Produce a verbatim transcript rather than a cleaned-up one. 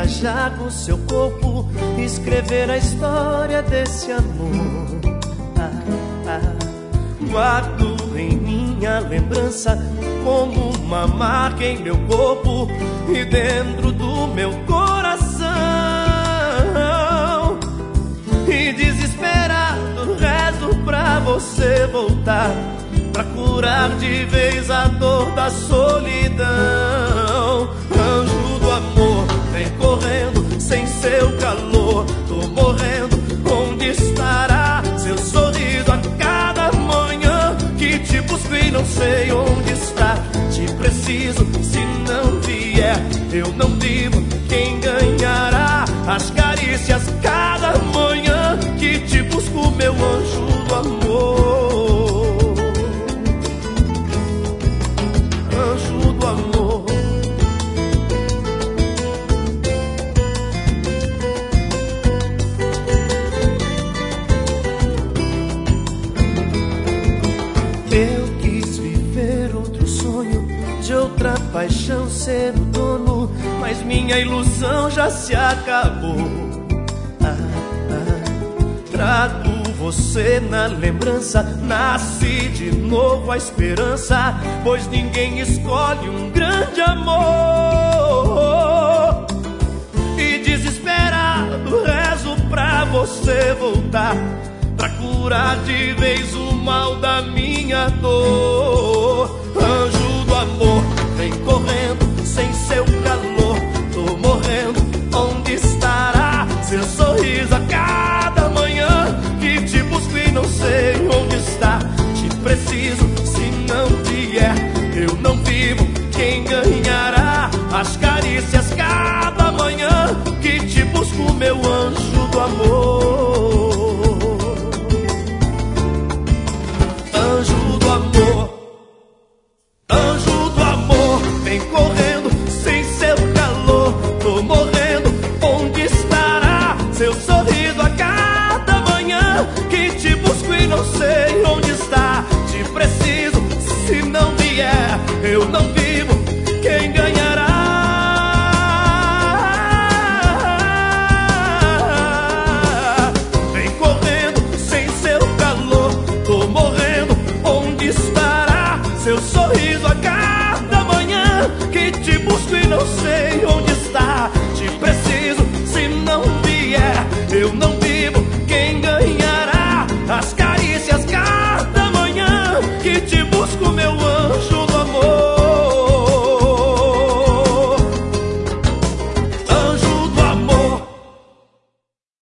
viajar com seu corpo, escrever a história desse amor. Ah, ah. Guardo em minha lembrança como uma marca em meu corpo e dentro do meu coração. E desesperado rezo pra você voltar, pra curar de vez a dor da solidão. Anjo do amor, vem correndo sem seu calor. Tô morrendo, onde estará seu sorriso a cada manhã? Que te busco e não sei onde está. Te preciso, se não vier, eu não vivo. Quem ganhará as carícias cada manhã? Que te busco, meu anjo do amor. Anjo do amor. Eu quis viver outro sonho, de outra paixão ser o dono, mas minha ilusão já se acabou. Ah, ah. Trago você na lembrança, nasce de novo a esperança, pois ninguém escolhe um grande amor. E desesperado rezo pra você voltar, pra curar de vez o mal da minha dor. Anjo do amor, vem correndo sem seu calor. Tô morrendo, onde estará seu sorriso a cada manhã? Que te busco e não sei onde está. Te preciso, se não vier, eu não vivo. Quem ganhará as carícias cada manhã? Que te busco, meu anjo do amor. Anjo do amor, anjo do amor, vem correndo sem seu calor. Tô morrendo, onde estará seu sorriso a cada manhã? Que te busco e não sei onde está. Te preciso, se não vier, eu não vivo. Quem ganhará? Vem correndo sem seu calor. Tô morrendo, onde estará seu sorriso a cada manhã? Que te busco e não sei onde está. Te preciso, se não vier, eu não